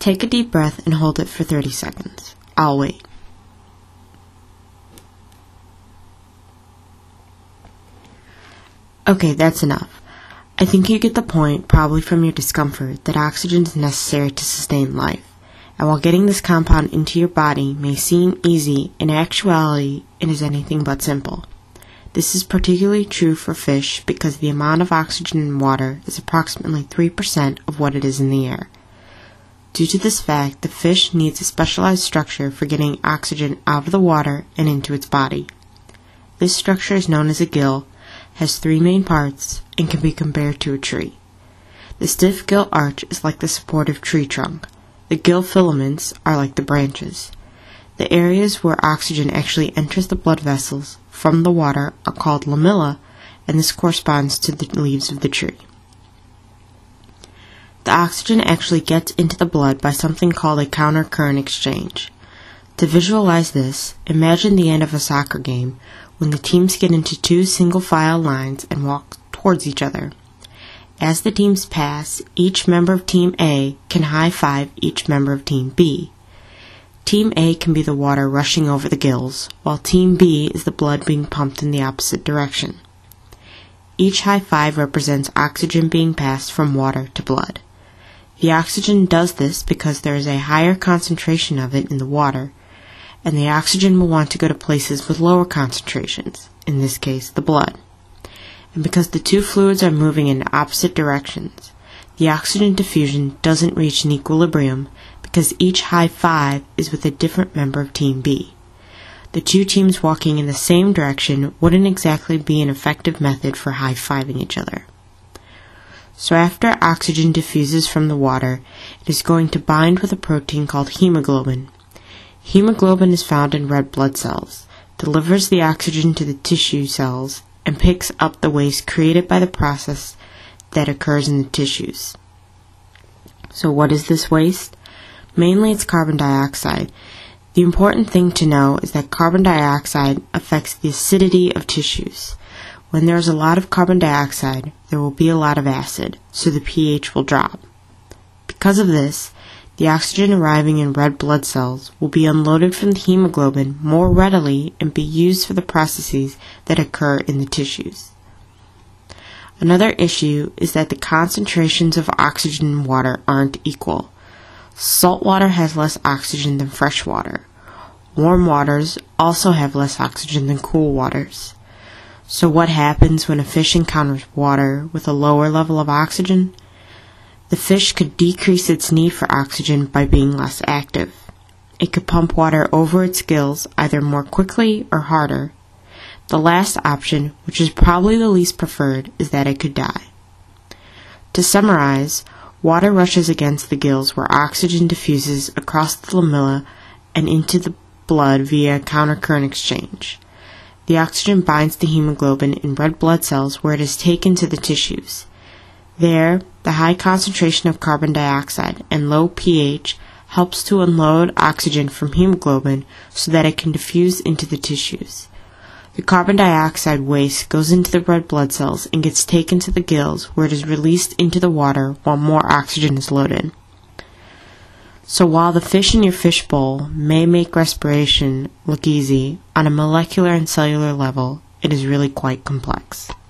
Take a deep breath and hold it for 30 seconds. I'll wait. Okay, that's enough. I think you get the point, probably from your discomfort, that oxygen is necessary to sustain life. And while getting this compound into your body may seem easy, in actuality it is anything but simple. This is particularly true for fish because the amount of oxygen in water is approximately 3% of what it is in the air. Due to this fact, the fish needs a specialized structure for getting oxygen out of the water and into its body. This structure is known as a gill, has 3 main parts, and can be compared to a tree. The stiff gill arch is like the supportive tree trunk. The gill filaments are like the branches. The areas where oxygen actually enters the blood vessels from the water are called lamella, and this corresponds to the leaves of the tree. The oxygen actually gets into the blood by something called a counter-current exchange. To visualize this, imagine the end of a soccer game when the teams get into 2 single-file lines and walk towards each other. As the teams pass, each member of Team A can high-five each member of Team B. Team A can be the water rushing over the gills, while Team B is the blood being pumped in the opposite direction. Each high-five represents oxygen being passed from water to blood. The oxygen does this because there is a higher concentration of it in the water, and the oxygen will want to go to places with lower concentrations, in this case the blood. And because the 2 fluids are moving in opposite directions, the oxygen diffusion doesn't reach an equilibrium because each high-five is with a different member of Team B. The 2 teams walking in the same direction wouldn't exactly be an effective method for high-fiving each other. So after oxygen diffuses from the water, it is going to bind with a protein called hemoglobin. Hemoglobin is found in red blood cells, delivers the oxygen to the tissue cells, and picks up the waste created by the process that occurs in the tissues. So what is this waste? Mainly it's carbon dioxide. The important thing to know is that carbon dioxide affects the acidity of tissues. When there is a lot of carbon dioxide, there will be a lot of acid, so the pH will drop. Because of this, the oxygen arriving in red blood cells will be unloaded from the hemoglobin more readily and be used for the processes that occur in the tissues. Another issue is that the concentrations of oxygen in water aren't equal. Salt water has less oxygen than fresh water. Warm waters also have less oxygen than cool waters. So what happens when a fish encounters water with a lower level of oxygen? The fish could decrease its need for oxygen by being less active. It could pump water over its gills either more quickly or harder. The last option, which is probably the least preferred, is that it could die. To summarize, water rushes against the gills where oxygen diffuses across the lamella and into the blood via counter-current exchange. The oxygen binds the hemoglobin in red blood cells where it is taken to the tissues. There, the high concentration of carbon dioxide and low pH helps to unload oxygen from hemoglobin so that it can diffuse into the tissues. The carbon dioxide waste goes into the red blood cells and gets taken to the gills where it is released into the water while more oxygen is loaded. So while the fish in your fish bowl may make respiration look easy, on a molecular and cellular level, it is really quite complex.